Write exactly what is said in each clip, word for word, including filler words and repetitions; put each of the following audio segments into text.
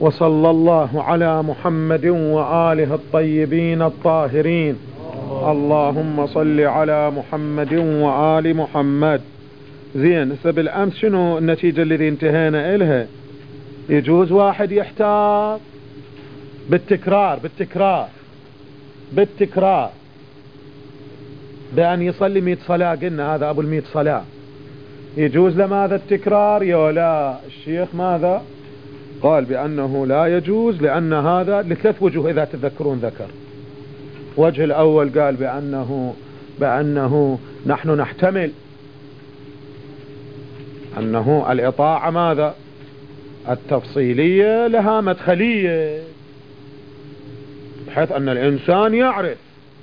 وصلى الله على محمد وآله الطيبين الطاهرين. اللهم صل على محمد وآل محمد. زين، بالأمس شنو النتيجة الذي انتهينا إلها؟ يجوز واحد يحتاط بالتكرار بالتكرار بالتكرار بأن يصلي مئة صلاة. قلنا هذا أبو المئة صلاة يجوز له ماذا التكرار يا لا؟ الشيخ ماذا قال؟ بأنه لا يجوز، لأن هذا لثلاث وجوه إذا تذكرون ذكر. وجه الأول قال بأنه بأنه نحن نحتمل أنه الإطاعة ماذا التفصيلية لها مدخلية، بحيث أن الإنسان يعرف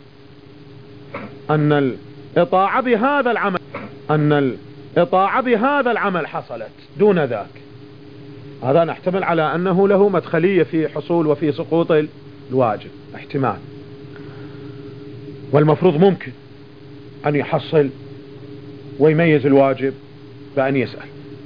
أن الإطاعة بهذا العمل أن الإطاعة بهذا العمل حصلت دون ذاك. هذا نحتمل على أنه له مدخلية في حصول وفي سقوط الواجب، احتمال. والمفروض ممكن أن يحصل ويميز الواجب بأن يسأل.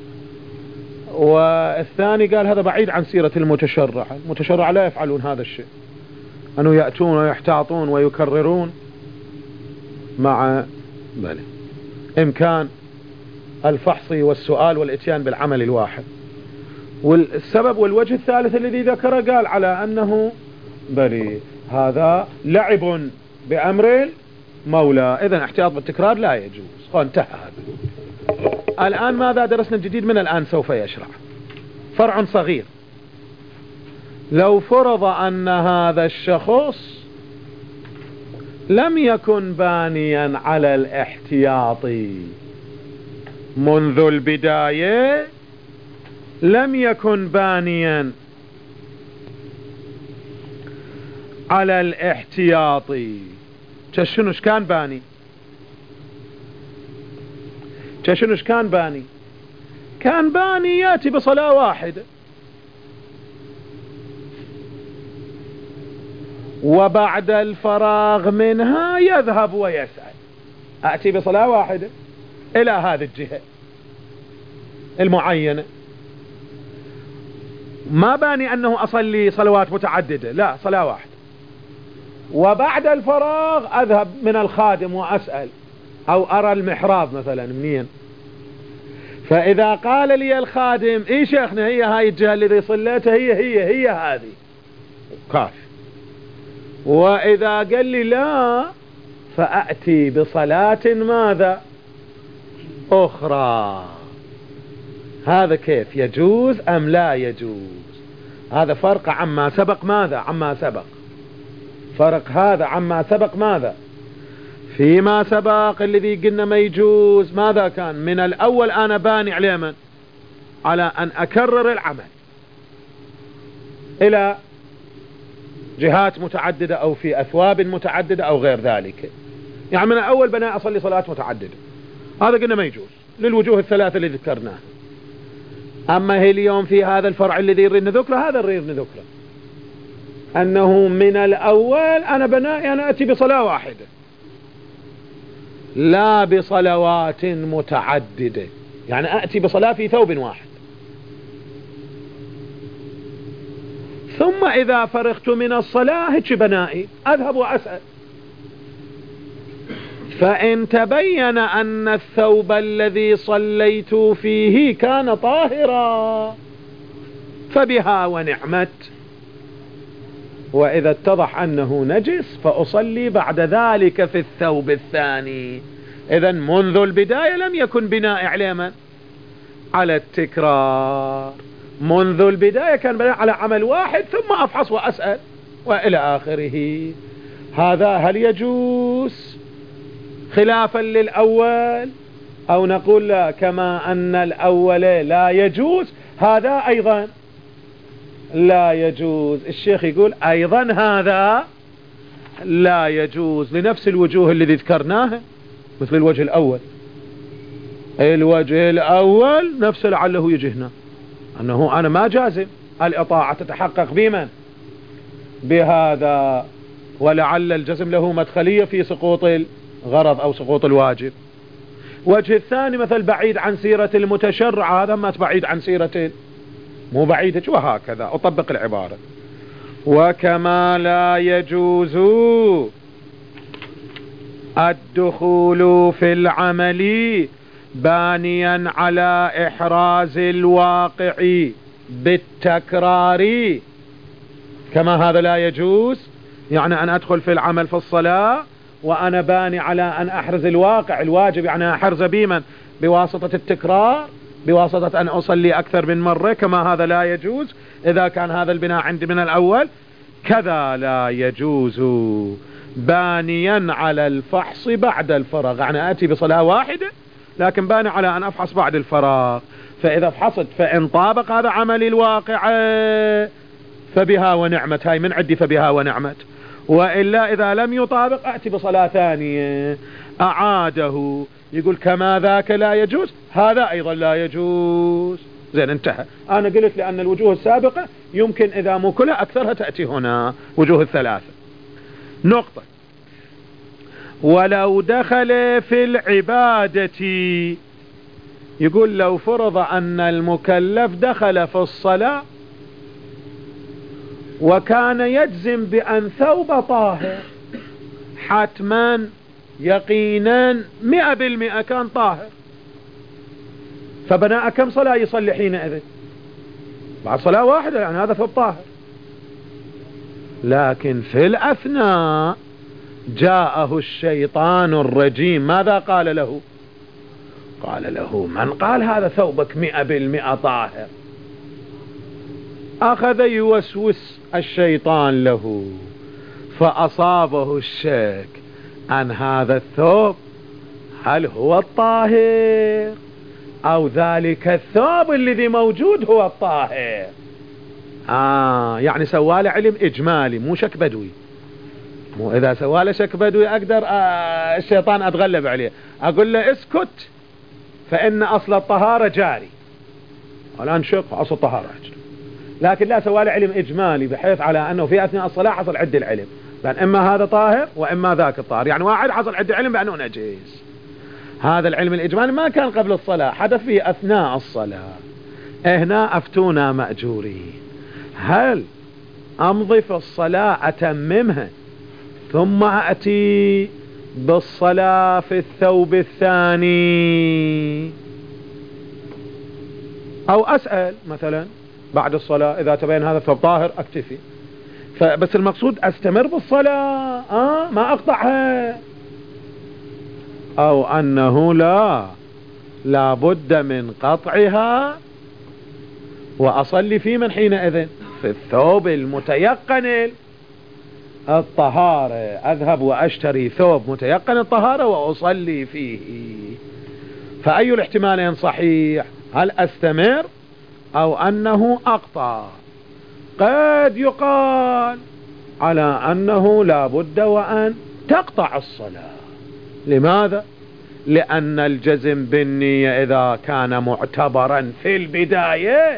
والثاني قال هذا بعيد عن سيرة المتشرع. المتشرع لا يفعلون هذا الشيء، أنه يأتون ويحتاطون ويكررون مع بل إمكان الفحص والسؤال والإتيان بالعمل الواحد. والسبب والوجه الثالث الذي ذكره قال على أنه بل هذا لعب بأمر المولى، إذن احتياط بالتكرار لا يجوز. انتهى هذا. الآن ماذا درسنا الجديد؟ من الآن سوف يشرع فرع صغير. لو فرض أن هذا الشخص لم يكن بانيا على الاحتياط منذ البداية، لم يكن بانيا على الاحتياط، شنوش كان باني؟ شنوش كان باني؟ كان باني ياتي بصلاة واحدة وبعد الفراغ منها يذهب ويسأل. أأتي بصلاة واحدة إلى هذه الجهة المعينة، ما باني أنه أصلي صلوات متعددة، لا، صلاة واحدة. وبعد الفراغ أذهب من الخادم وأسأل، أو أرى المحراب مثلا منين. فإذا قال لي الخادم إيه شيخنا هي هاي الجهة الذي صليتها هي هي هي هذه كافي. وإذا قال لي لا فأتي بصلاة ماذا أخرى. هذا كيف يجوز أم لا يجوز؟ هذا فرق عما سبق. ماذا عما سبق؟ فرق هذا عما سبق. ماذا فيما سبق الذي قلنا ما يجوز؟ ماذا كان؟ من الأول أنا باني على من؟ على أن أكرر العمل إلى جهات متعددة أو في أثواب متعددة أو غير ذلك. يعني من الأول بنا أصلي صلاة متعددة، هذا قلنا ما يجوز للوجوه الثلاثة اللي ذكرناها. أما هي اليوم في هذا الفرع الذي يريد نذكره، هذا يريد نذكره أنه من الأول أنا بنائي أنا أتي بصلاة واحدة لا بصلوات متعددة، يعني أتي بصلاة في ثوب واحد. ثم إذا فرغت من الصلاة هيك بنائي أذهب وأسأل. فإن تبين أن الثوب الذي صليت فيه كان طاهرا فبها ونعمت، وإذا اتضح أنه نجس فأصلي بعد ذلك في الثوب الثاني. إذن منذ البداية لم يكن بناء على من؟ على التكرار. منذ البداية كان بناء على عمل واحد ثم أفحص وأسأل وإلى آخره. هذا هل يجوز خلافا للأول، أو نقول لا كما أن الأول لا يجوز هذا أيضا لا يجوز؟ الشيخ يقول أيضا هذا لا يجوز لنفس الوجوه اللي ذكرناها، مثل الوجه الأول. الوجه الأول نفس لعله يجي هنا، أنه أنا ما جازم الإطاعة تتحقق بمن؟ بهذا، ولعل الجزم له مدخلية في سقوط الغرض أو سقوط الواجب. وجه الثاني مثل بعيد عن سيرة المتشرع، هذا ما بعيد عن سيرة مو بعيدة، وهكذا أطبق العبارة. وكما لا يجوز الدخول في العمل بانيا على إحراز الواقع بالتكرار، كما هذا لا يجوز، يعني أن أدخل في العمل في الصلاة وأنا باني على أن أحرز الواقع الواجب، يعني أحرز بمن؟ بواسطة التكرار، بواسطة أن أصلي أكثر من مرة، كما هذا لا يجوز إذا كان هذا البناء عندي من الأول. كذا لا يجوز بانيا على الفحص بعد الفراغ، يعني أتي بصلاة واحدة لكن باني على أن أفحص بعد الفراغ، فإذا فحصت فإن طابق هذا عملي الواقع فبها ونعمت، هاي من عندي فبها ونعمت، وإلا إذا لم يطابق أتي بصلاة ثانية. أعاده، يقول كما ذاك لا يجوز هذا أيضا لا يجوز. زين، انتهى. أنا قلت لأن الوجوه السابقة يمكن إذا مو كلها أكثرها تأتي هنا، وجوه الثلاثة. نقطة. ولو دخل في العبادة، يقول لو فرض أن المكلف دخل في الصلاة وكان يجزم بأن ثوب طاهر، حتما يقينا مئة بالمئة كان طاهر، فبناء كم صلاة يصلي حينئذ؟ بعد صلاة واحدة، يعني هذا ثوب طاهر. لكن في الأثناء جاءه الشيطان الرجيم، ماذا قال له؟ قال له من قال هذا ثوبك مئة بالمئة طاهر؟ أخذ يوسوس الشيطان له، فأصابه الشك أن هذا الثوب هل هو الطاهر أو ذلك الثوب الذي موجود هو الطاهر. آه يعني سوال علم إجمالي مو شك بدوي. مو إذا سوال شك بدوي أقدر آه الشيطان أتغلب عليه، أقول له اسكت فإن أصل الطهارة جاري، الآن شق أصل الطهارة جاري. لكن لا، سوال علم إجمالي بحيث على أنه في أثناء الصلاة حصل عد العلم بأن إما هذا طاهر وإما ذاك الطاهر، يعني واحد حصل عد العلم بأنه نجس. هذا العلم الإجمالي ما كان قبل الصلاة، حدث في أثناء الصلاة. هنا أفتونا مأجورين، هل أمضي في الصلاة أتممها ثم أتي بالصلاة في الثوب الثاني، أو أسأل مثلا بعد الصلاة إذا تبين هذا الثوب طاهر أكتفي، فبس المقصود أستمر بالصلاة آه ما أقطعها، أو أنه لا لابد من قطعها وأصلي في من حينئذ في الثوب المتيقن الطهارة، أذهب وأشتري ثوب متيقن الطهارة وأصلي فيه. فأي الاحتمالين صحيح؟ هل أستمر أو أنه أقطع؟ قد يقال على أنه لا بد وأن تقطع الصلاة. لماذا؟ لأن الجزم بالنية إذا كان معتبرا في البداية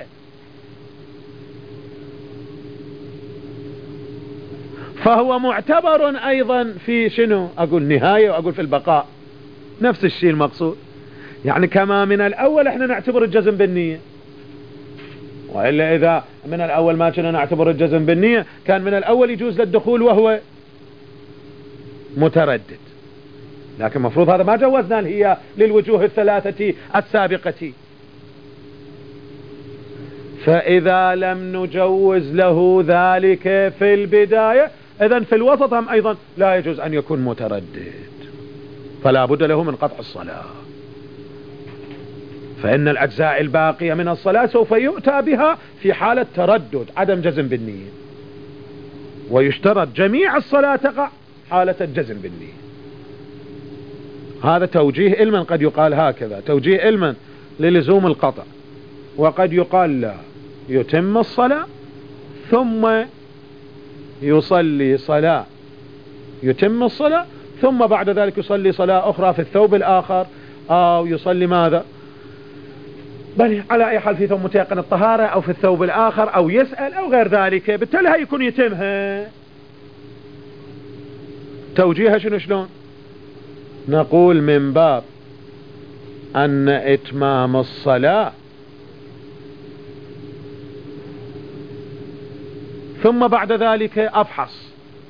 فهو معتبر أيضا في شنو؟ أقول نهاية وأقول في البقاء، نفس الشيء المقصود. يعني كما من الأول احنا نعتبر الجزم بالنية، وإلا إذا من الأول ما كنا نعتبر الجزم بالنية كان من الأول يجوز للدخول وهو متردد، لكن مفروض هذا ما جوزنا هي للوجوه الثلاثة السابقة. فإذا لم نجوز له ذلك في البداية إذن في الوسط هم أيضا لا يجوز أن يكون متردد، فلا بد له من قطع الصلاة. فإن الأجزاء الباقية من الصلاة سوف يؤتى بها في حالة تردد عدم جزم بالنية، ويشترط جميع الصلاة تقع حالة الجزم بالنية. هذا توجيه علما، قد يقال هكذا توجيه علما للزوم القطع، وقد يقال لا، يتم الصلاة ثم يصلي صلاة يتم الصلاة ثم بعد ذلك يصلي صلاة أخرى في الثوب الآخر، أو يصلي ماذا بل على أي حال في ثوب متيقن الطهارة أو في الثوب الآخر، أو يسأل أو غير ذلك، بالتالي هي يكون يتمها. توجيهها شنو شلون؟ نقول من باب أن إتمام الصلاة ثم بعد ذلك أفحص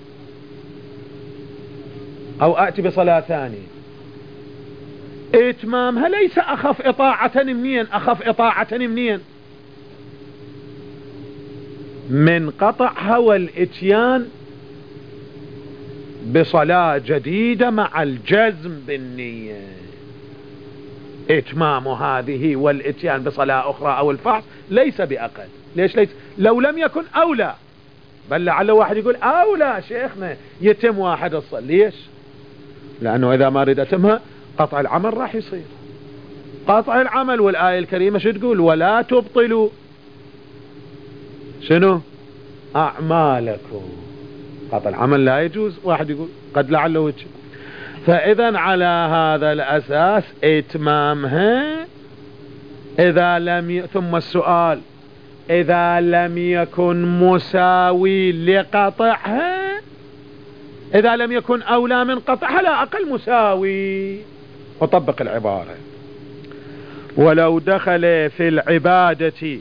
أو أأتي بصلاة ثانية، إتمامها ليس أخف إطاعة منين؟ أخف إطاعة منين؟ من قطعها والإتيان بصلاة جديدة مع الجزم بالنية. إتمام هذه والإتيان بصلاة أخرى أو الفحص ليس بأقل. ليش ليس؟ لو لم يكن أولى، بل لعل واحد يقول أولى شيخنا يتم واحد الصلاة. ليش؟ لأنه إذا ما رد أتمها قطع العمل راح يصير قطع العمل. والآية الكريمة شو تقول؟ ولا تبطلوا شنو؟ أعمالكم. قطع العمل لا يجوز. واحد يقول قد لعله وجه. فإذا على هذا الأساس إتمامها إذا لم ي... ثم السؤال إذا لم يكن مساوي لقطعها، إذا لم يكن أولى من قطعها لا أقل مساوي. وطبق العبارة. ولو دخل في العبادة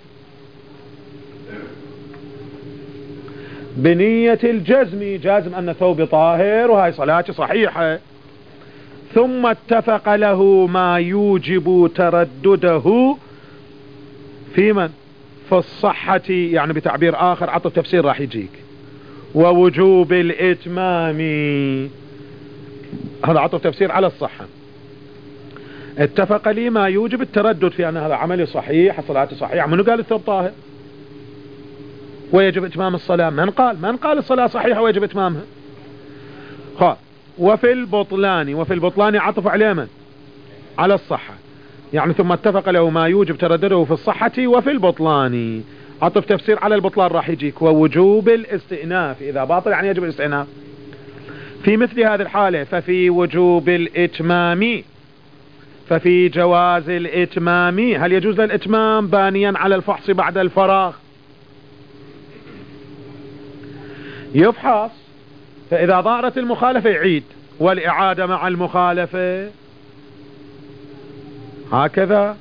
بنية الجزم، جازم أن ثوب طاهر وهي صلاة صحيحة، ثم اتفق له ما يوجب تردده في من؟ في الصحة، يعني بتعبير آخر عطف تفسير راح يجيك، ووجوب الإتمام. هذا عطف تفسير على الصحة. اتفق لي ما يوجب التردد في أن هذا عملي صحيح، الصلاة صحيحة. منو قال الثوب طاهر ويجب إتمام الصلاة؟ من قال؟ من قال الصلاة صحيحة ويجب إتمامها؟ خا. وفي البطلان، وفي البطلان عطف عليه من؟ على الصحة، يعني ثم اتفق له ما يوجب تردده في الصحة وفي البطلان، عطف تفسير على البطلان راح يجيك. ووجوب الاستئناف، إذا باطل يعني يجب الاستئناف. في مثل هذه الحالة ففي وجوب الإتمام، ففي جواز الإتمام. هل يجوز الإتمام بانيا على الفحص بعد الفراغ؟ يفحص، فإذا ظهرت المخالفة يعيد، والإعادة مع المخالفة هكذا.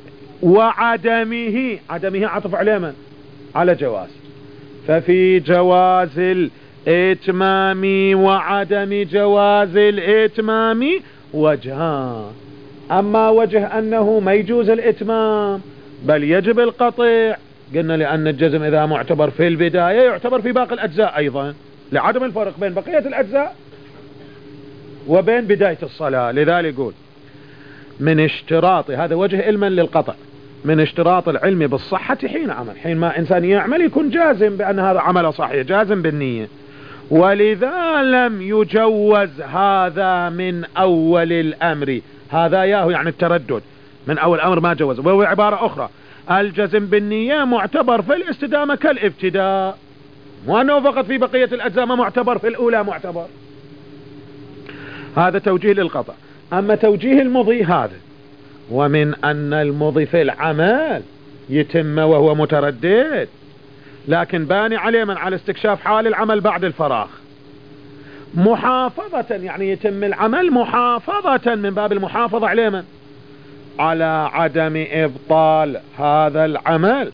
وعدمه، عدمه عطف عليه من؟ على جواز. ففي جواز الإتمام وعدم جواز الإتمام وجهان. أما وجه أنه ما يجوز الإتمام بل يجب القطع، قلنا لأن الجزم إذا معتبر في البداية يعتبر في باقي الأجزاء أيضا، لعدم الفرق بين بقية الأجزاء وبين بداية الصلاة. لذلك يقول من اشتراط، هذا وجه علما للقطع، من اشتراط العلم بالصحة حين عمل، حين ما إنسان يعمل يكون جازم بأن هذا عمل صحيح، جازم بالنية. ولذا لم يجوز هذا من أول الأمر، هذا ياهو يعني التردد من أول الأمر ما جوز. وهو عبارة أخرى، الجزم بالنية معتبر في الاستدامة كالابتداء، وأنه فقط في بقية الأجزاء ما معتبر، في الأولى معتبر. هذا توجيه للقطع. أما توجيه المضي هذا، ومن أن المضي في العمل يتم وهو متردد، لكن باني عليه من على استكشاف حال العمل بعد الفراغ محافظة، يعني يتم العمل محافظة من باب المحافظة عليه من؟ على عدم إبطال هذا العمل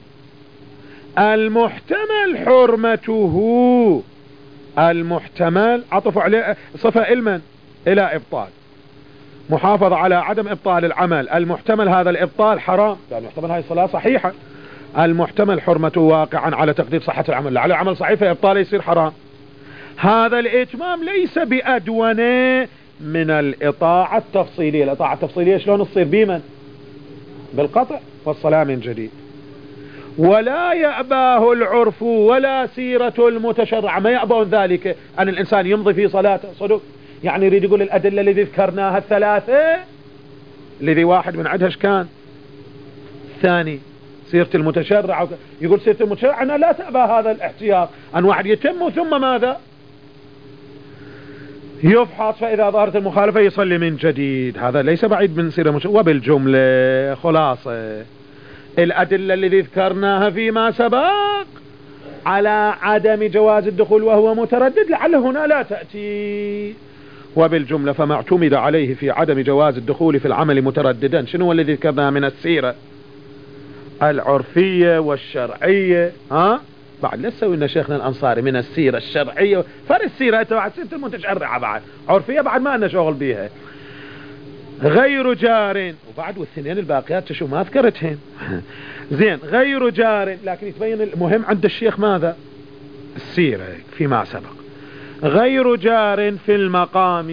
المحتمل حرمته. المحتمل عطف عليه صفة علما إلى إبطال، محافظة على عدم إبطال العمل المحتمل هذا الإبطال حرام، يعني محتمل هاي الصلاة صحيحة، المحتمل حرمته واقعا على تقدير صحة العمل، على عمل صحيح فإبطاله يصير حرام. هذا الإتمام ليس بأدونى من الإطاعة التفصيلية. الإطاعة التفصيلية شلون تصير؟ بمن؟ بالقطع والصلاة من جديد. ولا يأباه العرف ولا سيرة المتشرع، ما يأبون ذلك أن الإنسان يمضي في صلاته صدق. يعني يريد يقول الأدلة الذي ذكرناها الثلاثة الذي واحد من عدهش كان ثاني سيرة المتشرع، يقول سيرة المتشرع أنا لا تأبى هذا الاحتياط أن واحد يتم ثم ماذا؟ يفحص، فإذا ظهرت المخالفة يصلي من جديد. هذا ليس بعيد من سيرة المتشرع. وبالجملة خلاصة الأدلة الذي ذكرناها فيما سبق على عدم جواز الدخول وهو متردد لعل هنا لا تأتي. وبالجملة فما اعتمد عليه في عدم جواز الدخول في العمل مترددا شنو الذي ذكرناه من السيرة العرفية والشرعية، ها بعد لا تسوي لنا شيخنا الأنصاري من السيرة الشرعية، فرق السيرة أنت بعد سيرة المتشرعة بعد عرفية بعد ما لنا شغل بيها. غير جار، وبعد والثنين الباقيات تشوف ما ذكرتهن. زين غير جار، لكن يتبين المهم عند الشيخ ماذا؟ السيرة فيما سبق. غير جار في المقام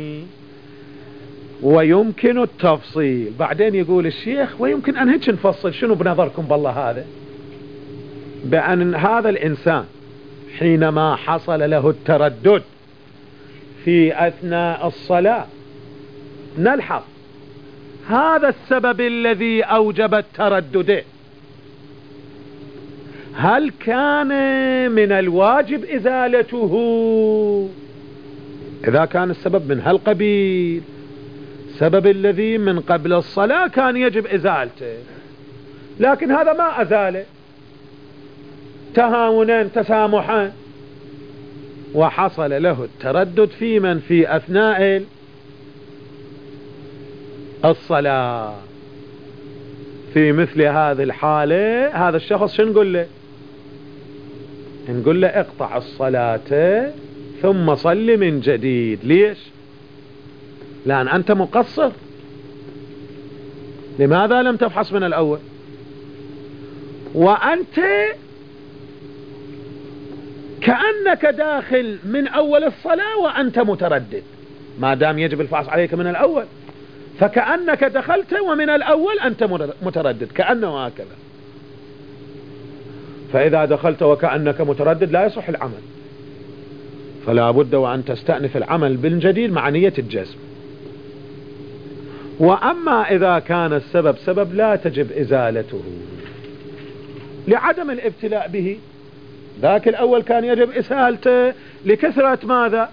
ويمكن التفصيل. بعدين يقول الشيخ ويمكن أن هيك نفصل. شنو بنظركم بالله هذا؟ بأن هذا الإنسان حينما حصل له التردد في أثناء الصلاة نلحظ هذا السبب الذي أوجب التردد هل كان من الواجب إزالته؟ إذا كان السبب من هالقبيل، سبب الذي من قبل الصلاة كان يجب إزالته، لكن هذا ما أزاله تهاونا تسامحا، وحصل له التردد في من في أثناء الصلاة. في مثل هذه الحالة هذا الشخص شو نقول له؟ نقول له اقطع الصلاة ثم صل من جديد. ليش؟ لأن أنت مقصر. لماذا لم تفحص من الأول؟ وأنت كأنك داخل من أول الصلاة وأنت متردد، ما دام يجب الفحص عليك من الأول فكأنك دخلت ومن الأول أنت متردد، كأنه هكذا. فإذا دخلت وكأنك متردد لا يصح العمل، فلا بد وأن تستأنف العمل بالجديد مع نية الجزم. وأما إذا كان السبب سبب لا تجب إزالته لعدم الابتلاء به، ذاك الأول كان يجب إزالته لكثرة ماذا؟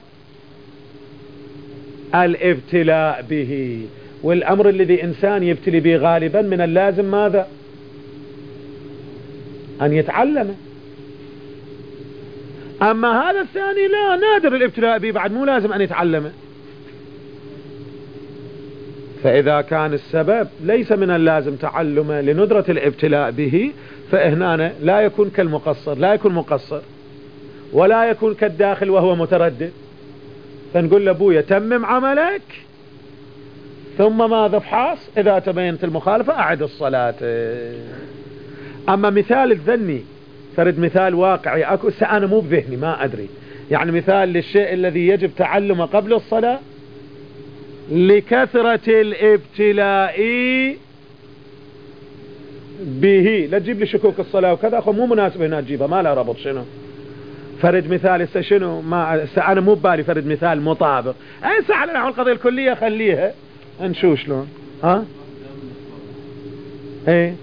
الابتلاء به. والأمر الذي إنسان يبتلي به غالبا من اللازم ماذا؟ أن يتعلم. أما هذا الثاني لا، نادر الابتلاء به بعد، مو لازم أن يتعلمه. فإذا كان السبب ليس من اللازم تعلمه لندرة الابتلاء به، فإهنا لا يكون كالمقصر، لا يكون مقصر ولا يكون كالداخل وهو متردد. فنقول لأبويا تمم عملك ثم ماذا؟ افحص، إذا تبينت المخالفة أعد الصلاة. أما مثال الذني فرد مثال واقعي أكو، أنا مو بذهني ما أدري، يعني مثال للشيء الذي يجب تعلمه قبل الصلاة لكثرة الابتلاء به. لا تجيب لي شكوك الصلاة وكذا أخو، مو مناسب هنا تجيبها، ما لا ربط. شنو فرد مثال هسه؟ شنو ما أنا مو ببالي فرد مثال مطابق. أي ساعة لنا القضية الكلية خليها نشوف شلون. ها ايه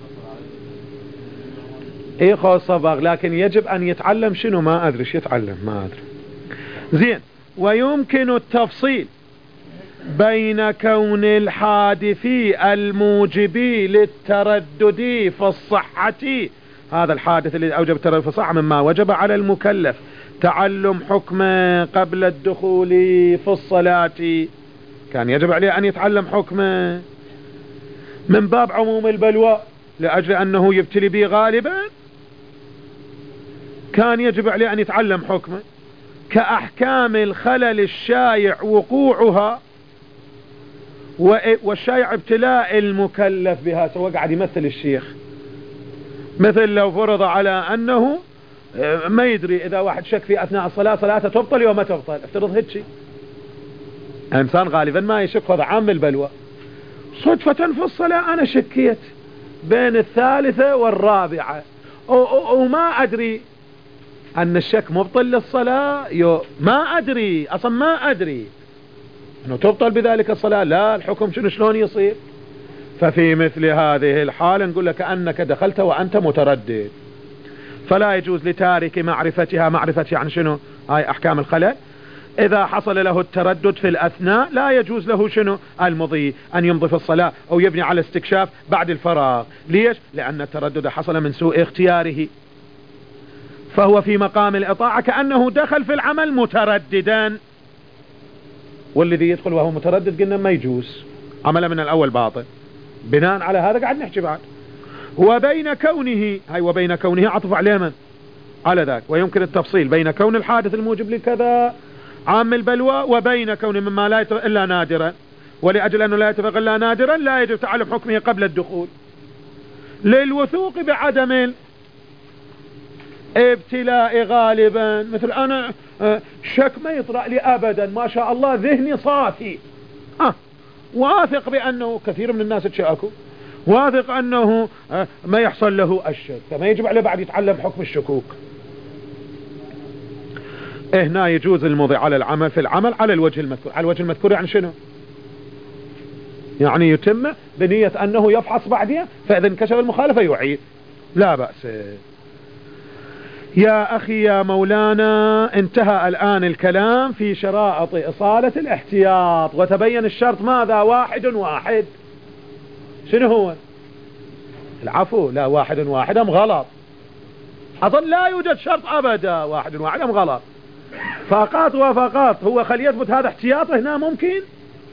ايه خو صبغ، لكن يجب ان يتعلم. شنو ما ادري ايش يتعلم، ما ادري. زين ويمكن التفصيل بين كون الحادث الموجب للتردد في الصحة، هذا الحادث الذي اوجب التردد في الصحة مما وجب على المكلف تعلم حكمه قبل الدخول في الصلاة، كان يجب عليه ان يتعلم حكمه من باب عموم البلوى لأجل أنه يبتلي به غالبا، كان يجب عليه أن يتعلم حكمه كأحكام الخلل الشائع وقوعها والشائع ابتلاء المكلف بها. سواء قاعد يمثل الشيخ، مثل لو فرض على أنه ما يدري إذا واحد شك في أثناء الصلاة صلاته تبطل وما تبطل، افترض هيك إنسان غالبا ما يشك، هذا عام البلوى. صدفة في الصلاة أنا شكيت بين الثالثة والرابعة وما أدري أن الشك مبطل للصلاة، يو ما أدري أصلا، ما أدري أنه تبطل بذلك الصلاة. لا، الحكم شنو شلون يصير؟ ففي مثل هذه الحالة نقول لك أنك دخلت وأنت متردد، فلا يجوز لتارك معرفتها، معرفة يعني شنو؟ هاي أحكام الخلل. إذا حصل له التردد في الأثناء لا يجوز له شنو؟ المضي أن يمضي في الصلاة أو يبني على استكشاف بعد الفراغ. ليش؟ لأن التردد حصل من سوء اختياره، فهو في مقام الإطاعة كأنه دخل في العمل مترددا، والذي يدخل وهو متردد قلنا ما يجوز عمله من الأول باطل. بناء على هذا قاعد نحكي بعد وبين كونه، هاي وبين كونه عطف عليه من؟ على ذاك. ويمكن التفصيل بين كون الحادث الموجب لكذا عام البلوى وبين كون مما لا يتفق إلا نادرا، ولأجل أنه لا يتفق إلا نادرا لا يجب تعلم حكمه قبل الدخول للوثوق بعدم الابتلاء غالبا. مثل أنا شك ما يطرأ لي أبدا، ما شاء الله ذهني صافي، ها واثق بأنه كثير من الناس تشاكوا، واثق أنه ما يحصل له الشك، فما يجب عليه بعد يتعلم حكم الشكوك. هنا يجوز المضي على العمل في العمل على الوجه المذكور. على الوجه المذكور يعني شنو؟ يعني يتم بنية أنه يفحص بعدها، فإذا انكشف المخالفة يعيد، لا بأس. يا أخي يا مولانا، انتهى الآن الكلام في شرائط إصالة الاحتياط، وتبين الشرط ماذا؟ واحد واحد. شنو هو؟ العفو. لا واحد واحد أم غلط؟ أظن لا يوجد شرط أبدا واحد واحد أم غلط؟ فقط وفقط هو خلي يثبت هذا احتياط هنا ممكن.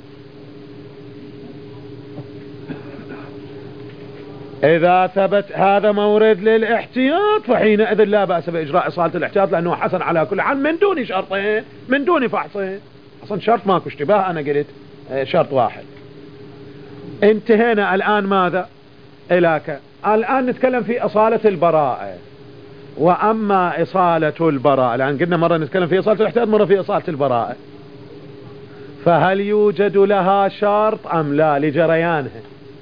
إذا ثبت هذا مورد للاحتياط فحينئذ لا بأس بإجراء إصالة الاحتياط، لأنه حسن على كل حال من دون شرطين، من دون فحصين. أصلا شرط ماكو اشتباه، أنا قلت شرط واحد. انتهينا الآن ماذا؟ إلاك الآن نتكلم في إصالة البراءة. وأما إصالة البراءة، لأن قلنا مرة نتكلم في إصالة الاحتياط، مرة في إصالة البراءة، فهل يوجد لها شرط أم لا لجريانها؟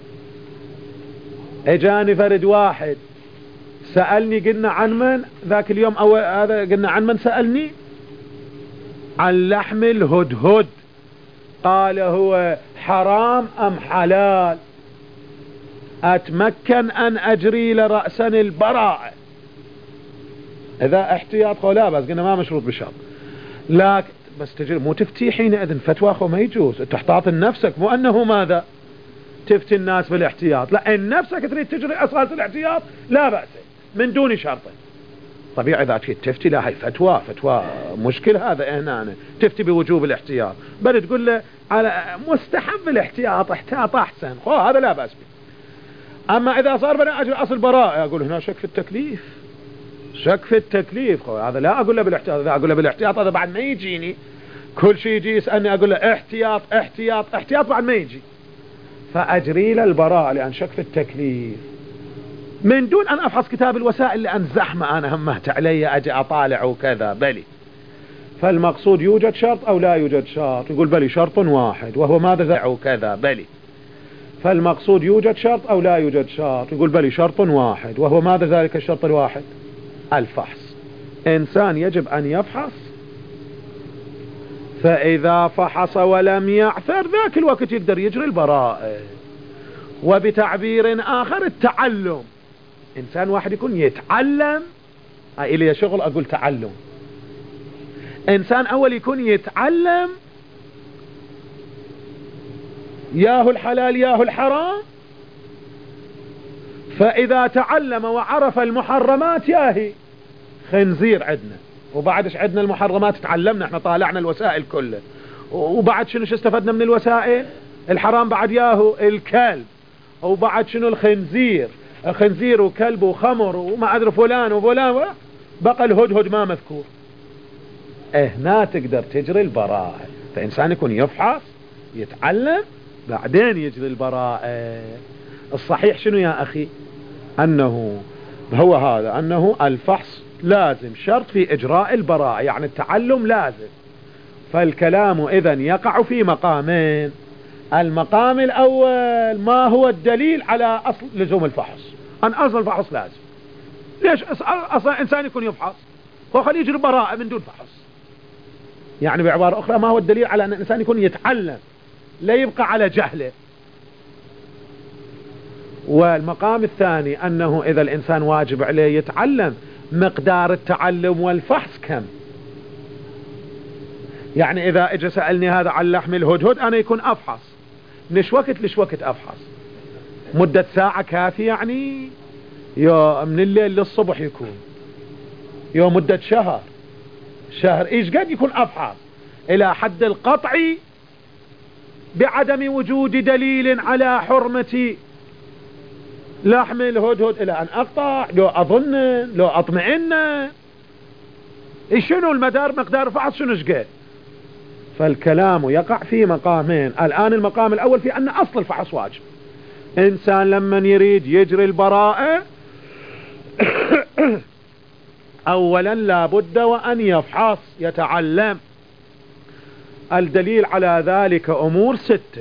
اجاني فرد واحد سألني، قلنا عن من ذاك اليوم أو هذا، قلنا عن من سألني؟ عن لحم الهدهد. قال هو حرام أم حلال؟ أتمكن أن أجري لرأسا البراءة. إذا احتياط قال لا بس قلنا ما مشروط بشرط، لكن بس تجري مو تفتي حينئذ فتوى أخو ما يجوز. تحتاط لنفسك، مو أنه ماذا تفتي الناس بالاحتياط، لا إن نفسك تريد تجري أصالة الاحتياط لا بأس من دون شرط. طبيعي إذا تريد تفتي لا، هي فتوى فتوى مشكل هذا هنا أنا. تفتي بوجوب الاحتياط بل تقول له على مستحب الاحتياط، احتياط أحسن، خو هذا لا بأس به. أما إذا صار بنا أجل أصل براءة أقول هنا شك في التكليف، شك في التكليف، خو هذا لا أقول له بالاحتياط. إذا أقول له بالاحتياط هذا بعد ما يجيني كل شيء يجي يسألني أقول له احتياط احتياط احتياط بعد ما يجي، فأجري للبراءة لأن شك في التكليف من دون أن أفحص كتاب الوسائل، لأن زحمة أنا همهت علي أجي أطالع وكذا. بلي فالمقصود يوجد شرط أو لا يوجد شرط؟ يقول بلي شرط واحد وهو ماذا زع وكذا. بلي فالمقصود يوجد شرط أو لا يوجد شرط؟ يقول بلي شرط واحد وهو ماذا ذلك الشرط الواحد؟ الفحص. إنسان يجب أن يفحص، فإذا فحص ولم يعثر ذاك الوقت يقدر يجري البراءة. وبتعبير آخر التعلم، إنسان واحد يكون يتعلم، هاي إلي شغل أقول تعلم. إنسان أول يكون يتعلم ياهو الحلال ياهو الحرام، فإذا تعلم وعرف المحرمات ياهي خنزير عندنا، وبعدش عندنا المحرمات تعلمنا احنا طالعنا الوسائل كله، وبعد شنو شو استفدنا من الوسائل؟ الحرام بعد ياهو الكلب، وبعد شنو الخنزير، خنزير وكلب وخمر وما أدري فلان وفلان، بقى الهدهد ما مذكور. هنا تقدر تجري البراءة. فإنسان يكون يفحص يتعلم بعدين يجري البراءة. الصحيح شنو يا أخي؟ أنه هو هذا، أنه الفحص لازم شرط في إجراء البراءة، يعني التعلم لازم. فالكلام إذن يقع في مقامين. المقام الأول ما هو الدليل على أصل لزوم الفحص؟ أن أصل الفحص لازم. ليش أصلا إنسان يكون يفحص هو خليه يجري براءة من دون فحص؟ يعني بعبارة أخرى ما هو الدليل على أن الإنسان يكون يتعلم لا يبقى على جهله؟ والمقام الثاني أنه إذا الإنسان واجب عليه يتعلم، مقدار التعلم والفحص كم؟ يعني إذا اجى سألني هذا عن لحم الهدهد أنا يكون أفحص ليش وقت ليش وقت أفحص؟ مدة ساعة كافية؟ يعني يا من الليل للصبح يكون، يا مدة شهر شهر إيش قد يكون أفحص؟ إلى حد القطع بعدم وجود دليل على حرمة لحم الهدهد إلى أن أقطع، لو أظن لو أطمئن شنو المدار مقدار فحص شنو شقد. فالكلام يقع في مقامين. الآن المقام الأول في أن أصل الفحص واجب. إنسان لما يريد يجري البراءة أولا لابد وأن يفحص يتعلم. الدليل على ذلك أمور ستة.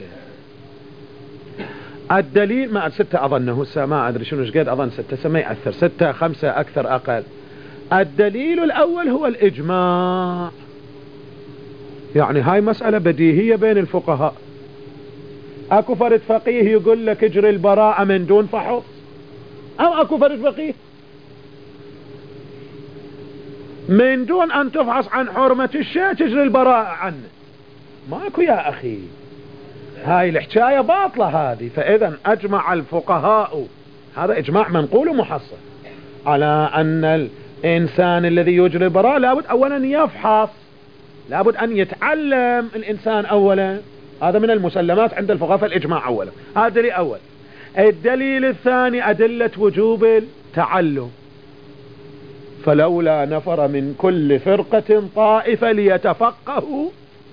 الدليل ما ستة أظنه ما أدري شنو شقد أظن ستة سما يأثر ستة خمسة أكثر أقل. الدليل الأول هو الإجماع. يعني هاي مسألة بديهية بين الفقهاء. أكو فرد فقيه يقول لك اجري البراءة من دون فحص، أو أكو فرد فقيه من دون أن تفحص عن حرمة الشيء تجري البراءة عنه. ماكو يا أخي، هاي الحكاية باطلة هذه. فإذا أجمع الفقهاء، هذا إجماع منقول ومحصل، على أن الإنسان الذي يجري البراءة لابد أولا يفحص، لابد أن يتعلم الإنسان أولا. هذا من المسلمات عند الفقهاء. فالإجماع أولا، هذا دليل أول. الدليل الثاني أدلة وجوب التعلم. فلولا نفر من كل فرقة طائفة ليتفقهوا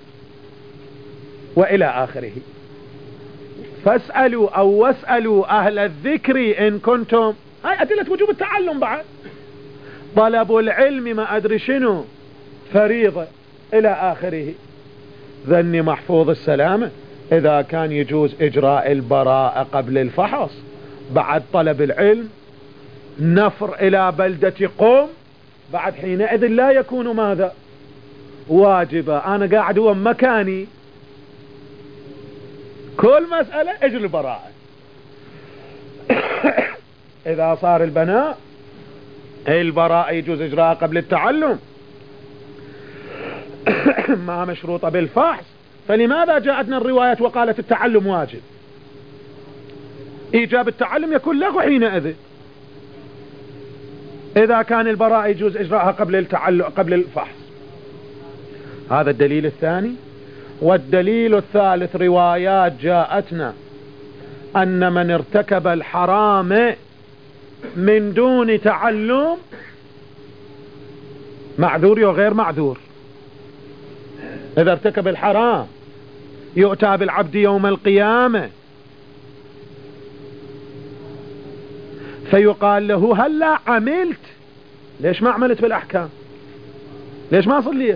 وإلى آخره. فاسألوا أو واسألوا أهل الذكر إن كنتم. هاي أدلة وجوب التعلم. بعد طلب العلم ما أدري شنو فريضة إلى آخره. ذني محفوظ السلامة إذا كان يجوز إجراء البراءة قبل الفحص بعد طلب العلم، نفر إلى بلدة قوم، بعد حينئذ لا يكون ماذا واجبا. أنا قاعد هو مكاني، كل مسألة اجري البراءة. إذا صار البناء البراءة يجوز إجراء قبل التعلم ما مشروطة بالفحص. فلماذا جاءتنا الروايات وقالت التعلم واجب؟ إيجاب التعلم يكون له حينئذ إذا كان البراءة يجوز إجراءها قبل التعلم قبل الفحص. هذا الدليل الثاني. والدليل الثالث روايات جاءتنا أن من ارتكب الحرام من دون تعلم معذور وغير معذور. إذا ارتكب الحرام يؤتى بالعبد يوم القيامة فيقال له هلا عملت، ليش ما عملت بالأحكام؟ ليش ما صليت؟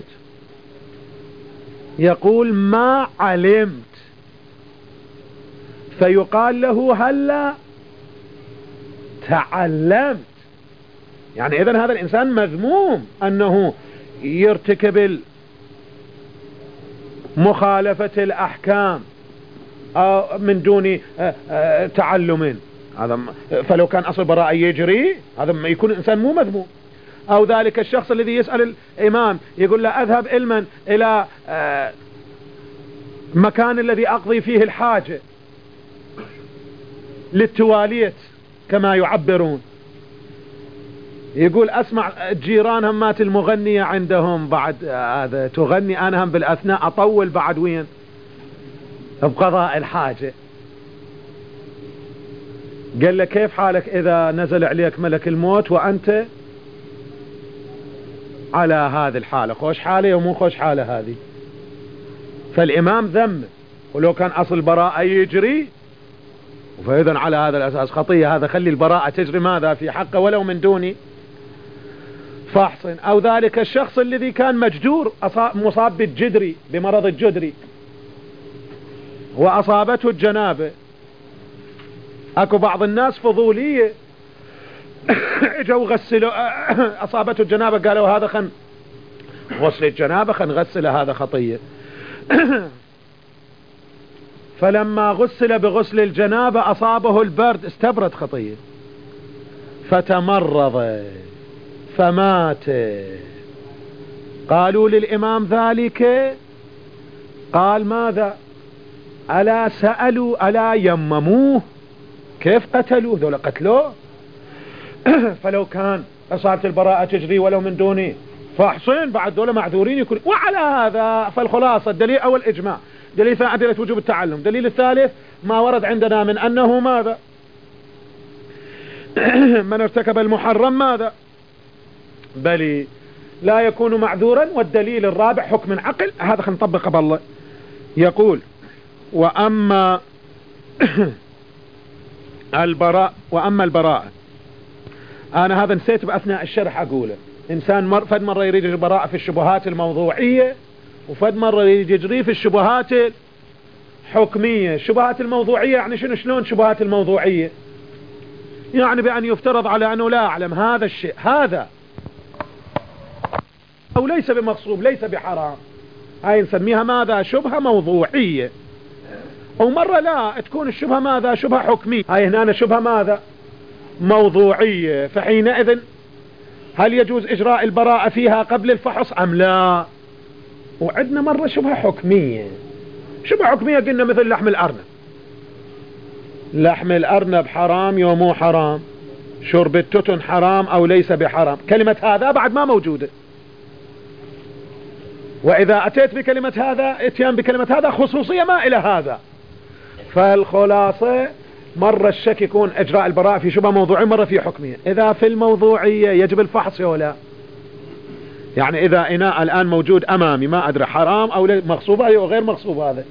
يقول ما علمت. فيقال له هلا تعلمت. يعني إذن هذا الإنسان مذموم أنه يرتكب مخالفة الأحكام من دون تعلم. هذا فلو كان أصل براءة يجري هذا ما يكون الإنسان مو مذموم. أو ذلك الشخص الذي يسأل الإمام يقول له أذهب علما إلى مكان الذي أقضي فيه الحاجة للتواليت كما يعبرون، يقول أسمع الجيران همات المغنية عندهم بعد هذا تغني، أنا هم بالأثناء أطول بعد وين بقضاء الحاجة. قال له كيف حالك إذا نزل عليك ملك الموت وأنت على هذه الحالة؟ خوش حالة ومو خوش حالة هذه. فالإمام ذم، ولو كان أصل براءة يجري. فإذن على هذا الأساس خطية. هذا خلي البراءة تجري ماذا في حقه ولو من دون فحص. أو ذلك الشخص الذي كان مجدور مصاب بالجدري بمرض الجدري وأصابته الجنابة. أكو بعض الناس فضولية اجوا غسلوا أصابته الجنابة قالوا هذا خن غسل الجنابة خن غسله هذا خطية. فلما غسل بغسل الجنابة أصابه البرد استبرد خطية فتمرض فمات. قالوا للإمام ذلك قال ماذا؟ ألا سألوا ألا يمموه؟ كيف قتلوه؟ ذولا قتلوه. فلو كان صارت البراءة تجري ولو من دون فحصين بعد ذولا معذورين يكون. وعلى هذا فالخلاصة الدليل أول إجماع، دليل ثاني أدلة وجوب التعلم، دليل الثالث ما ورد عندنا من أنه ماذا من ارتكب المحرم ماذا بل لا يكون معذورا. والدليل الرابع حكم عقل، هذا خلينا نطبقه بالله. يقول وأما البراء وأما البراءة، أنا هذا نسيت بأثناء الشرح أقوله. إنسان مر فد مرة يريد البراءة في الشبهات الموضوعية، وفد مرة يريد يجري في الشبهات الحكمية. الشبهات الموضوعية يعني شنو؟ شلون شبهات الموضوعية؟ يعني بأن يفترض على أنه لا أعلم هذا الشيء هذا أو ليس بمغصوب ليس بحرام، هاي نسميها ماذا؟ شبهة موضوعية. أو مرة لا تكون الشبهة ماذا؟ شبهة حكمية. هاي هنا شبهة ماذا؟ موضوعية. فحينئذ هل يجوز إجراء البراءة فيها قبل الفحص أم لا؟ وعندنا مرة شبهة حكمية. شبهة حكمية قلنا مثل لحم الأرنب. لحم الأرنب حرام يو مو حرام؟ شرب التتن حرام أو ليس بحرام؟ كلمة هذا بعد ما موجودة. وإذا أتيت بكلمة هذا اتيان بكلمة هذا خصوصية ما إلى هذا. فالخلاصة مرة الشك يكون إجراء البراءة في شبهة موضوعية، مرة في حكمية. إذا في الموضوعية يجب الفحص ولا؟ يعني إذا إناء الآن موجود أمامي ما أدري حرام أو مغصوبة أو غير مغصوبة، هذا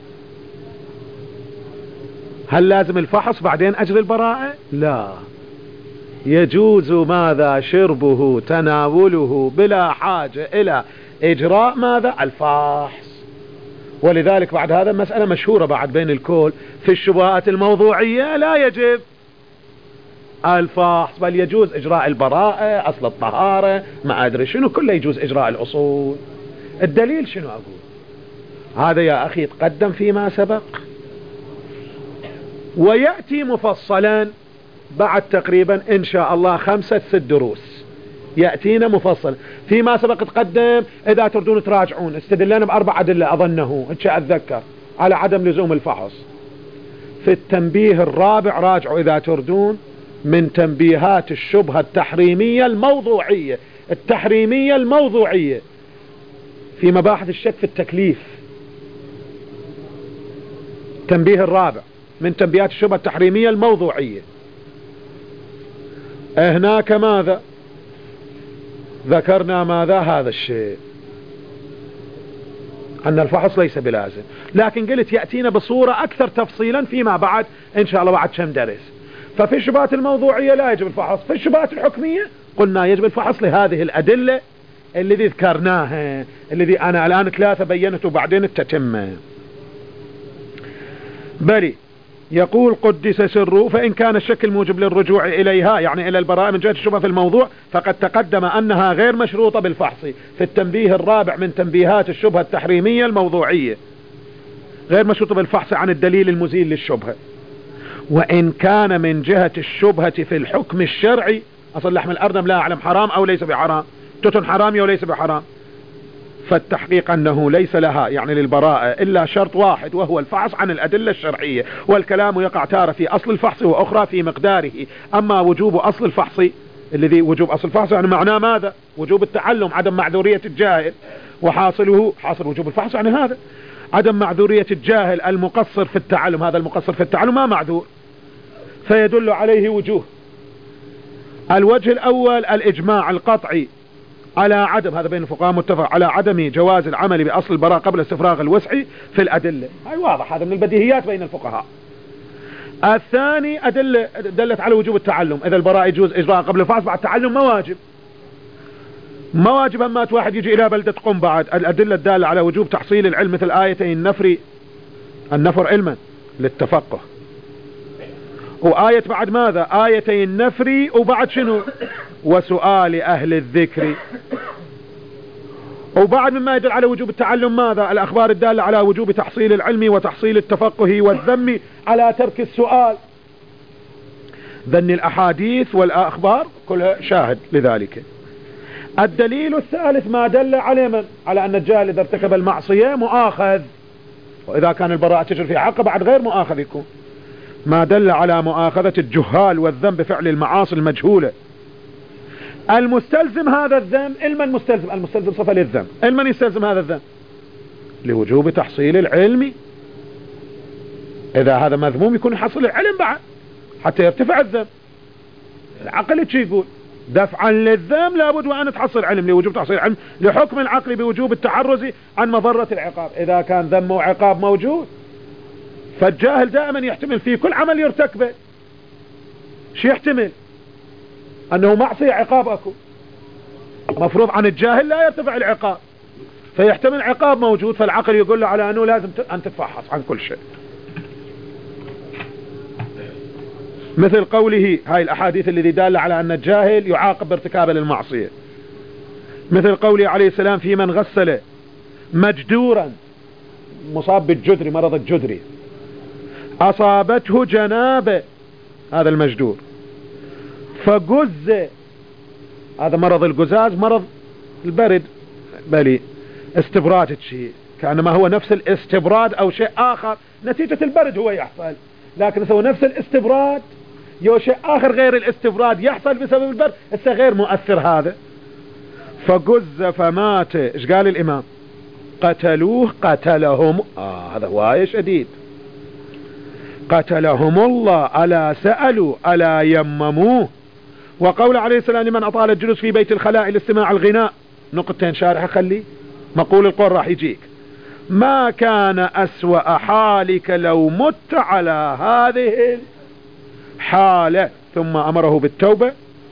هل لازم الفحص بعدين أجري البراءة؟ لا، يجوز ماذا؟ شربه تناوله بلا حاجة إلى إجراء ماذا؟ الفحص. ولذلك بعد هذا مسألة مشهورة بعد بين الكل في الشبهات الموضوعية لا يجب الفحص، بل يجوز إجراء البراءة، أصل الطهارة، ما أدري شنو، كله يجوز إجراء الأصول. الدليل شنو أقول؟ هذا يا أخي تقدم فيما سبق، ويأتي مفصلا بعد تقريبا إن شاء الله خمسة ست دروس يأتينا مفصل فيما سبق. تقدم إذا تردون تراجعون استدلنا بأربع أدلة أظنه إن شاء أتذكر على عدم لزوم الفحص. في التنبيه الرابع راجعوا إذا تردون من تنبيهات الشبهة التحريمية الموضوعية، التحريمية الموضوعية في مباحث الشك في التكليف. تنبيه الرابع من تنبيهات الشبهة التحريمية الموضوعية. هناك ماذا ذكرنا؟ ماذا؟ هذا الشيء أن الفحص ليس بلازم، لكن قلت يأتينا بصورة أكثر تفصيلا فيما بعد إن شاء الله بعد كم درس. ففي الشبهات الموضوعية لا يجب الفحص، في الشبهات الحكمية قلنا يجب الفحص لهذه الأدلة الذي ذكرناها، الذي أنا الآن ثلاثة بينت وبعدين التتمة. بلي يقول قدس سره، فإن كان الشك الموجب للرجوع إليها يعني إلى البراءة من جهة الشبهة في الموضوع فقد تقدم أنها غير مشروطة بالفحص في التنبيه الرابع من تنبيهات الشبهة التحريمية الموضوعية، غير مشروطة بالفحص عن الدليل المزيل للشبهة. وإن كان من جهة الشبهة في الحكم الشرعي، أصل لحم الأرنب لا أعلم حرام أو ليس بحرام، تتن حرام أو ليس بحرام، فالتحقيق أنه ليس لها يعني للبراءة إلا شرط واحد وهو الفحص عن الأدلة الشرعية. والكلام يقع تارة في أصل الفحص وأخرى في مقداره. أما وجوب أصل الفحص الذي وجوب أصل الفحص يعني معناه ماذا؟ وجوب التعلم، عدم معذورية الجاهل، وحاصله حاصل وجوب الفحص يعني هذا عدم معذورية الجاهل المقصر في التعلم. هذا المقصر في التعلم ما معذور، فيدل عليه وجوه. الوجه الأول الإجماع القطعي على عدم، هذا بين الفقهاء متفق على عدم جواز العمل بأصل البراءة قبل استفراغ الوسع في الأدلة. هاي واضح، هذا من البديهيات بين الفقهاء. الثاني أدلة دلت على وجوب التعلم، إذا البراءة يجوز إجراء قبل الفحص بعد التعلم ما واجب، ما واجب أما واحد يجي إلى بلدة قم بعد. الأدلة الدالة على وجوب تحصيل العلم مثل آيتين النفر، النفر علما للتفقه، وآية بعد ماذا؟ آيتي النفر وبعد شنو؟ وسؤال أهل الذكر. وبعد مما يدل على وجوب التعلم ماذا؟ الأخبار الدالة على وجوب تحصيل العلم وتحصيل التفقه والذم على ترك السؤال. ذن الأحاديث والأخبار كلها شاهد لذلك. الدليل الثالث ما دل على من؟ على أن الجاهل إذا ارتكب المعصية مؤاخذ، وإذا كان البراءة تجري في حقه بعد غير مؤاخذ يكون. ما دل على مؤاخذة الجهال والذنب بفعل المعاصي المجهولة. المستلزم هذا الذنب، المن مستلزم؟ المستلزم صفة للذنب، المن يستلزم هذا الذنب؟ لوجوب تحصيل العلم. إذا هذا مذموم يكون يحصل العلم بعد حتى يرتفع الذنب. العقل يقول دفعا للذم لابد وأن تحصل علم لوجوب تحصيل علم لحكم العقل بوجوب التحرز عن مضرة العقاب. إذا كان ذم وعقاب موجود فالجاهل دائما يحتمل في كل عمل يرتكبه شو يحتمل؟ أنه معصية عقاب أكو، مفروض عن الجاهل لا يرتفع العقاب، فيحتمل عقاب موجود، فالعقل يقول له على أنه لازم أن تتفحص عن كل شيء. مثل قوله هاي الأحاديث الذي دالة على أن الجاهل يعاقب بارتكابه للمعصية، مثل قوله عليه السلام في من غسل مجدورا مصاب بالجدري مرض الجدري أصابته جنابه، هذا المجدور، فجز، هذا مرض الجزاز مرض البرد بلي استبراد شيء، كأنما هو نفس الاستبراد أو شيء آخر نتيجة البرد هو يحصل، لكن هو نفس الاستبراد يو شيء آخر غير الاستبراد يحصل بسبب البرد، هسه غير مؤثر هذا. فجز فمات، ايش قال الإمام؟ قتلوه قتلهم، آه هذا هواية شديد، قتلهم الله ألا سألوا ألا يمموه. وقول عليه السلام لمن أطال الجلوس في بيت الخلاء لاستماع الغناء، نقطتين شارح خلي مقول القول راح يجيك، ما كان أسوأ حالك لو مت على هذه الحالة، ثم أمره بالتوبة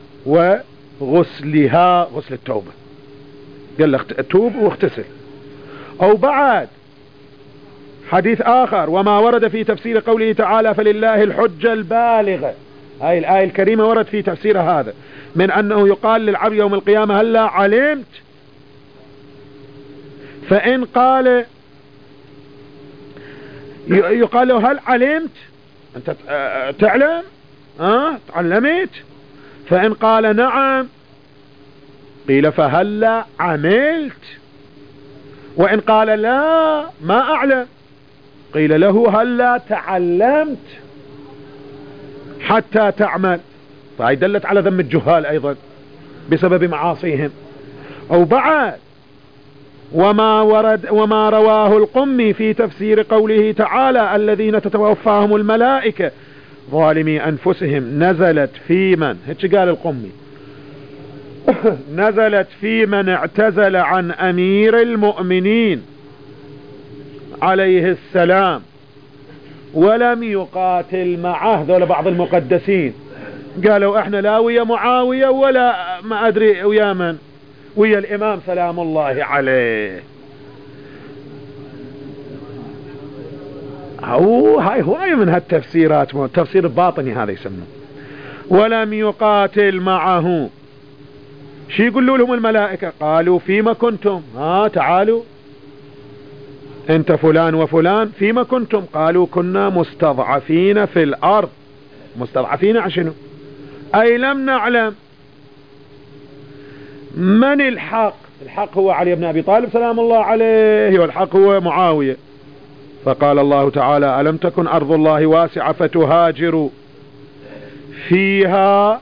وغسلها، غسل التوبة، قال له توب واغتسل. أو بعد حديث آخر وما ورد في تفسير قوله تعالى فلله الحجة البالغة، هاي الآية الكريمة ورد في تفسير هذا من أنه يقال للعبد يوم القيامة هل لا علمت، فإن قال يقال له هل علمت أنت تعلم أه؟ تعلمت، فإن قال نعم قيل فهل لا عملت، وإن قال لا ما أعلم قيل له هل لا تعلمت حتى تعمل. فهي دلت على ذم الجهال أيضا بسبب معاصيهم. أو بعد وما ورد وما رواه القمي في تفسير قوله تعالى الذين تتوفاهم الملائكة ظالمي أنفسهم نزلت في من، هيك قال القمي، نزلت في من اعتزل عن أمير المؤمنين عليه السلام ولم يقاتل معه، ذولا بعض المقدسين قالوا احنا لا ويا معاوية ولا ما أدري ويا من، ويا الإمام سلام الله عليه. أو هاي هواية من هالتفسيرات، التفسير الباطني هذا يسمونه. ولم يقاتل معه، شي يقولوا لهم الملائكة؟ قالوا فيما كنتم، ها تعالوا انت فلان وفلان فيما كنتم؟ قالوا كنا مستضعفين في الأرض. مستضعفين عشانه؟ أي لم نعلم من الحق، الحق هو علي بن أبي طالب سلام الله عليه والحق هو معاوية. فقال الله تعالى ألم تكن أرض الله واسعة فتهاجروا فيها،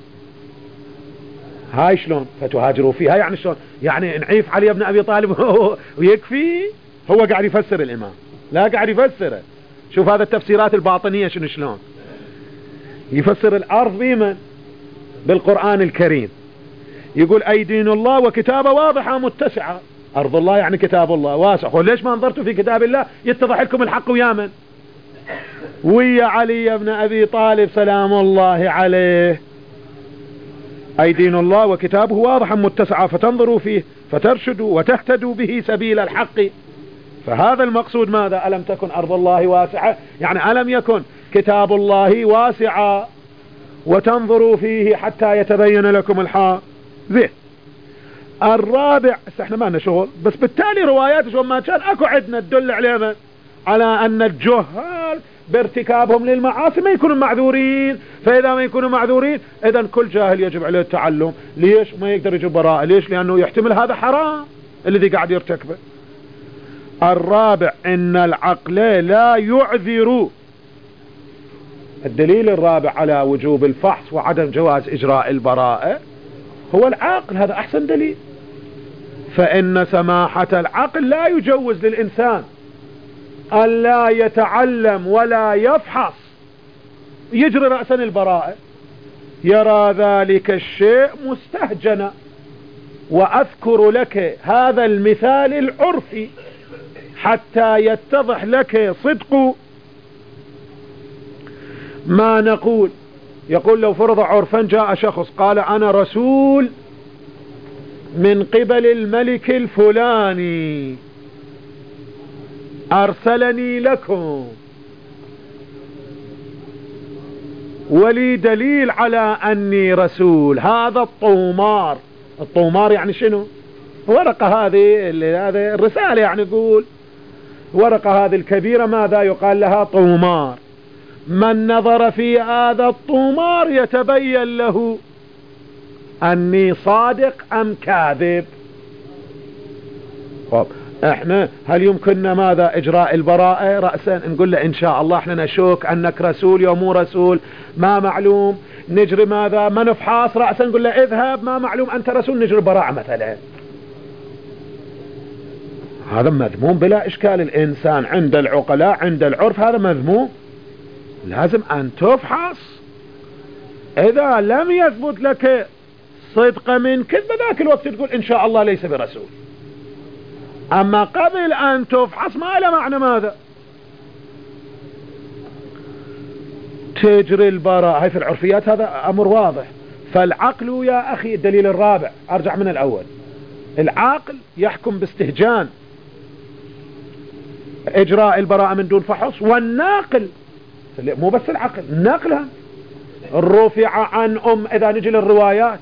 هاي شلون فتهاجروا فيها يعني شلون؟ يعني نعيف علي بن أبي طالب ويكفي؟ هو قاعد يفسر الإمام لا قاعد يفسره. شوف هذا التفسيرات الباطنية شنو شلون يفسر الأرض بمن؟ بالقرآن الكريم، يقول أي دين الله وكتابه واضحة متسعة، أرض الله يعني كتاب الله واسع، وليش ما انظرتوا في كتاب الله يتضح لكم الحق ويا من؟ ويا علي بن أبي طالب سلام الله عليه. أي دين الله وكتابه واضحا متسعة فتنظروا فيه فترشدوا وتهتدوا به سبيل الحق. فهذا المقصود ماذا؟ ألم تكن أرض الله واسعة، يعني ألم يكن كتاب الله واسعة وتنظروا فيه حتى يتبين لكم الحق. زين. الرابع، احنا ما لنا شغل، بس بالتالي روايات شو ما كان اكو عندنا تدل علينا على ان الجهال بارتكابهم للمعاصي ما يكونوا معذورين، فاذا ما يكونوا معذورين اذا كل جاهل يجب عليه التعلم. ليش ما يقدر يجيب براءة؟ ليش؟ لانه يحتمل هذا حرام الذي قاعد يرتكبه. الرابع ان العقل لا يعذر. الدليل الرابع على وجوب الفحص وعدم جواز اجراء البراءة هو العقل، هذا احسن دليل. فان سماحة العقل لا يجوز للانسان ان لا يتعلم ولا يفحص يجري رأسا البراءة. يرى ذلك الشيء مستهجنا. وأذكر لك هذا المثال العرفي حتى يتضح لك صدق ما نقول. يقول لو فرض عرفا جاء شخص قال أنا رسول من قبل الملك الفلاني أرسلني لكم ولي دليل على أني رسول. هذا الطومار. الطومار يعني شنو؟ ورقة هذه هذه الرسالة، يعني يقول ورقة هذه الكبيرة ماذا يقال لها؟ طومار. من نظر في هذا الطومار يتبين له أني صادق أم كاذب. طب احنا هل يمكننا ماذا اجراء البراءة رأسا؟ نقول له ان شاء الله احنا نشك انك رسول يا مو رسول ما معلوم، نجري ماذا ما نفحص رأسا، نقول له اذهب ما معلوم انت رسول، نجري براءة مثلا. هذا مذموم بلا اشكال. الانسان عند العقلاء عند العرف هذا مذموم، لازم ان تفحص. اذا لم يثبت لك صدق من كذب ذاك الوقت تقول ان شاء الله ليس برسول. اما قبل ان تفحص ما له معنى ماذا تجري البراءة. هاي في العرفيات هذا امر واضح. فالعقل يا اخي الدليل الرابع، ارجع من الاول، العاقل يحكم باستهجان اجراء البراءة من دون فحص. والناقل مو بس العقل، الناقل رفع عن ام. اذا نجي للروايات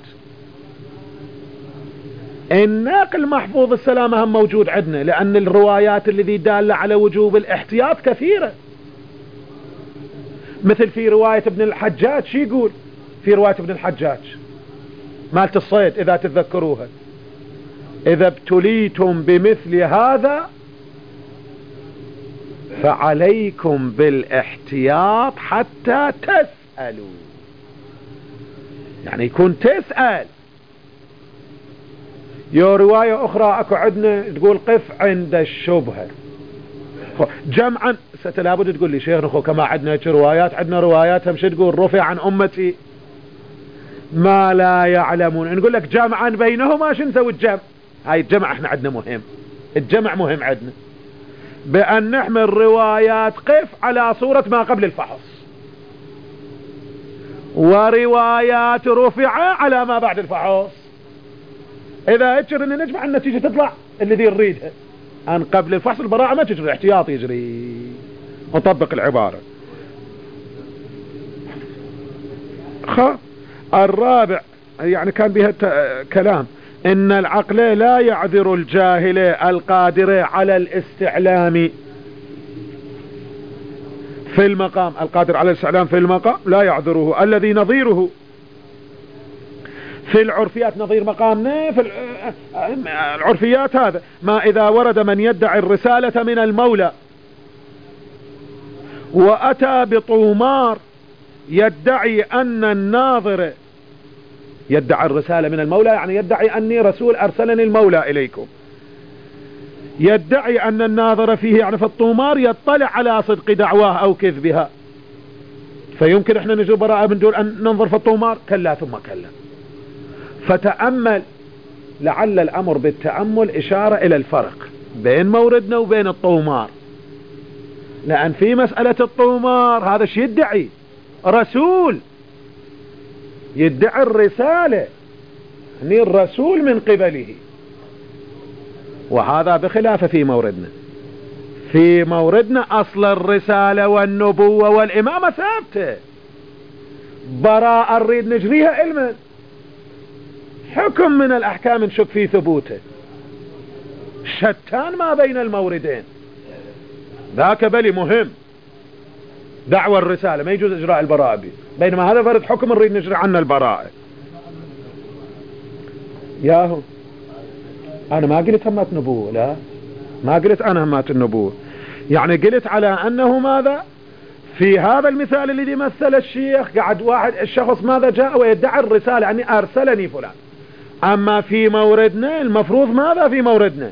الناقل محفوظ السلامة هم موجود عندنا، لأن الروايات الذي دالة على وجوب الاحتياط كثيرة. مثل في رواية ابن الحجاج شي يقول في رواية ابن الحجاج مالت الصيد إذا تتذكروها: إذا ابتليتم بمثل هذا فعليكم بالاحتياط حتى تسألوا. يعني يكون تسأل. يو رواية أخرى أكو عندنا تقول قف عند الشبهة جمعا. ستلابد تقول لي شيخ نخو كما عندنا روايات، عندنا روايات هم شو تقول رفع عن أمتي ما لا يعلمون. نقول لك جمعا بينهما شو نسوي الجمع؟ هاي الجمع احنا عندنا مهم، الجمع مهم عندنا، بأن نحمل روايات قف على صورة ما قبل الفحص، وروايات رفع على ما بعد الفحص. إذا أجر أن نجمع النتيجة تطلع الذي نريدها. أن قبل الفحص البراءة ما تجري، احتياط يجري. نطبق العبارة. خ الرابع يعني كان بها كلام: إن العقل لا يعذر الجاهل القادر على الاستعلام في المقام. القادر على الاستعلام في المقام لا يعذره. الذي نظيره في العرفيات، نظير مقامنا في العرفيات هذا ما إذا ورد من يدعي الرسالة من المولى وأتى بطومار يدعي أن الناظر، يدعي الرسالة من المولى يعني يدعي أني رسول أرسلني المولى إليكم، يدعي أن الناظر فيه يعني في الطومار يطلع على صدق دعواه أو كذبها. فيمكن احنا نجري براءة من دون أن ننظر في الطومار؟ كلا ثم كلا. فتأمل، لعل الأمر بالتأمل إشارة إلى الفرق بين موردنا وبين الطومار. لأن في مسألة الطومار هذا شيء يدعي رسول، يدعي الرسالة يعني الرسول من قبله، وهذا بخلاف في موردنا. في موردنا أصل الرسالة والنبوة والإمامة ثابتة، براءة نريد نجريها علما، حكم من الأحكام نشك في ثبوته، شتان ما بين الموردين. ذاك بلي مهم دعوة الرسالة ما يجوز إجراء البراءة به، بينما هذا فرد حكم نريد نجري عنه البراءة. ياهو أنا ما قلت همات نبوة، لا ما قلت أنا همات النبوة، يعني قلت على أنه ماذا في هذا المثال الذي مثل الشيخ قعد واحد الشخص ماذا جاء ويدعي الرسالة أني أرسلني فلان. أما في موردنا المفروض ماذا في موردنا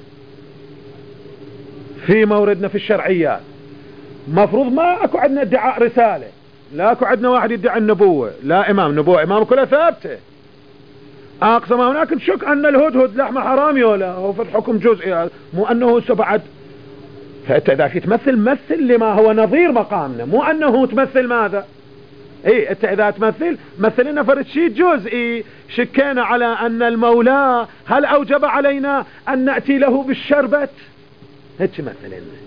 في موردنا في الشرعيات مفروض ما أكو عندنا ادعاء رسالة، لاكو عندنا واحد يدعي النبوة، لا إمام نبوة إمام كلها ثابتة. أقسم هناك نشك أن الهدهد لحمه حرامي ولا هو في الحكم جزئي، مو أنه سبعد. فأنت إذا في تمثل مثل لما هو نظير مقامنا، مو أنه تمثل ماذا. إيه أنت إذا تمثل مثل لنا فرد شيء جزئي، شكينا على أن المولى هل أوجب علينا أن نأتي له بالشربة، هيك مثل لنا.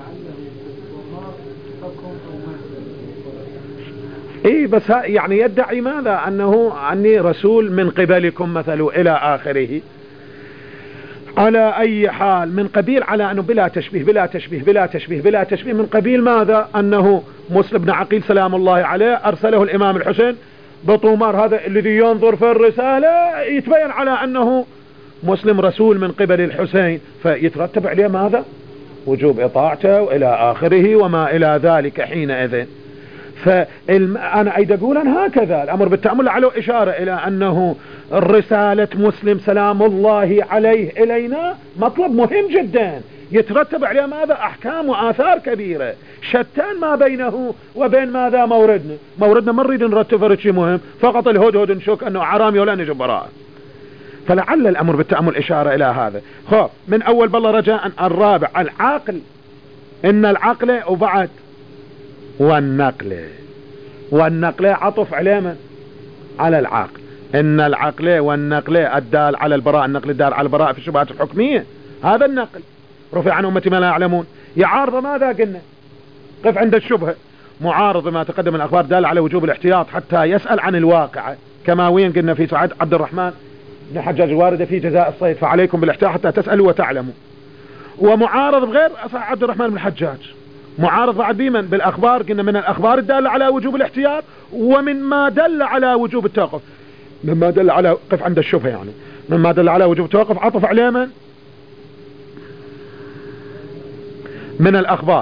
اي بس يعني يدعي ماذا؟ انه اني رسول من قبلكم مثل الى اخره. على اي حال من قبيل على انه بلا تشبيه بلا تشبيه بلا تشبيه بلا تشبيه، من قبيل ماذا؟ انه مسلم بن عقيل سلام الله عليه ارسله الامام الحسين بطومار، هذا الذي ينظر في الرسالة يتبين على انه مسلم رسول من قبل الحسين، فيترتب عليه ماذا؟ وجوب اطاعته والى اخره وما الى ذلك حينئذ. فأنا أيضا أقول أن هكذا الأمر بالتأمل على إشارة إلى أنه رسالة مسلم سلام الله عليه إلينا مطلب مهم جدا يترتب عليه ماذا؟ أحكام وآثار كبيرة شتان ما بينه وبين ماذا؟ موردنا. موردنا ما نريد نرتب شيء مهم، فقط الهدهد نشك أنه حرامي ولا نجب براءة. فلعل الأمر بالتأمل إشارة إلى هذا. خب من أول بالله رجاء الرابع العقل، إن العقل وبعد والنقل، والنقل عطف على من؟ على العقل. ان العقل والنقل الدال على البراء، النقل الدال على البراء في الشبهات الحكمية، هذا النقل رفع عن امتي ما لا يعلمون. يعارض ماذا قلنا؟ قف عند الشبهة. معارض ما تقدم من الاخبار دال على وجوب الاحتياط حتى يسأل عن الواقع، كما وين قلنا في سعد عبد الرحمن بن حجاج الواردة في جزاء الصيد، فعليكم بالاحتياط حتى تسألوا وتعلموا. ومعارض بغير عبد الرحمن بن الحجاج، معارض بعد بمن؟ بالاخبار، قلنا من الاخبار الدالة على وجوب الاحتياط ومن ما دل على وجوب التوقف، مما دل على قف عند الشبهة يعني، مما دل على وجوب التوقف عطف عليه من؟ من الاخبار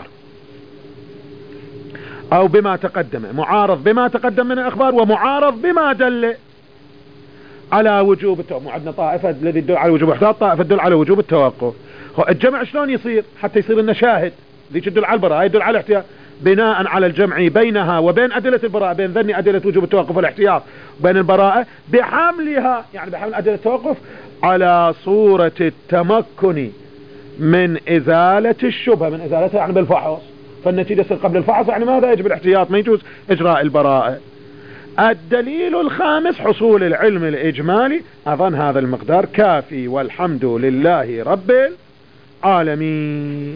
او بما تقدم، معارض بما تقدم من الاخبار ومعارض بما دل على وجوب التوقف. عندنا طائفة الذي تدل على وجوب الاحتياط، طائفة تدل على وجوب التوقف. الجمع شلون يصير حتى يصير لنا شاهد؟ ذي تدل على البراءة، يدل على الاحتياط، بناء على الجمع بينها وبين أدلة البراءة، بين ذني أدلة وجوب التوقف والاحتياط بين البراءة، بحملها يعني بحمل أدلة التوقف على صورة التمكن من إزالة الشبهة، من إزالتها يعني بالفحص. فالنتيجة تصير قبل الفحص يعني ماذا؟ يجب الاحتياط، ما يجوز إجراء البراءة. الدليل الخامس حصول العلم الإجمالي. أظن هذا المقدار كافي، والحمد لله رب العالمين.